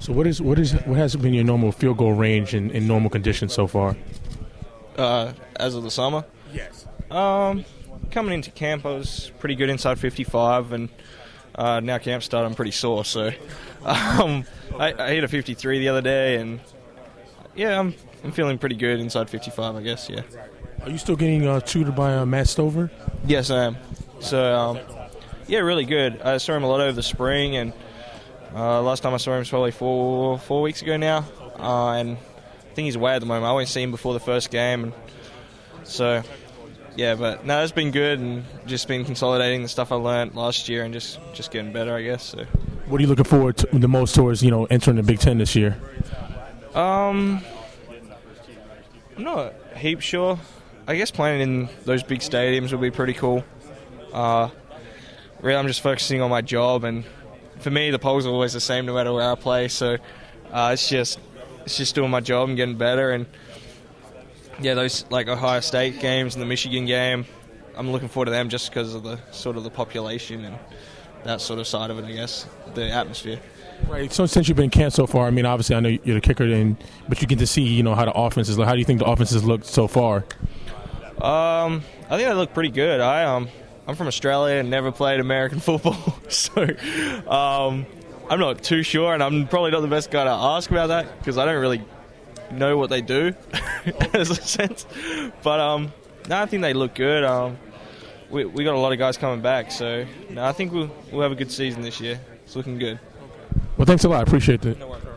So what has been your normal field goal range in normal conditions so far? As of the summer? Yes. Coming into camp, I was pretty good inside 55, and now camp started, I'm pretty sore. So I hit a 53 the other day, and yeah, I'm feeling pretty good inside 55, I guess. Yeah. Are you still getting tutored by Matt Stover? Yes, I am. So yeah, really good. I saw him a lot over the spring, and last time I saw him was probably four weeks ago now, and I think he's away at the moment. I only see him before the first game, and so yeah, but no, it's been good, and just been consolidating the stuff I learned last year and just getting better, I guess. So. What are you looking forward to the most towards entering the Big Ten this year? I'm not a heap sure. I guess playing in those big stadiums would be pretty cool. Really, I'm just focusing on my job, and for me, the polls are always the same no matter where I play. So it's just doing my job and getting better. And yeah, those like Ohio State games and the Michigan game, I'm looking forward to them just because of the sort of the population and that sort of side of it, I guess, the atmosphere. Right. So since you've been in camp so far, I mean, obviously I know you're the kicker, but you get to see how the offenses look. How do you think the offenses look so far? I think they look pretty good. I'm from Australia and never played American football, so I'm not too sure, and I'm probably not the best guy to ask about that because I don't really know what they do, as a sense. But no, I think they look good. We got a lot of guys coming back, so no, I think we'll have a good season this year. It's looking good. Well, thanks a lot. I appreciate that. No worries.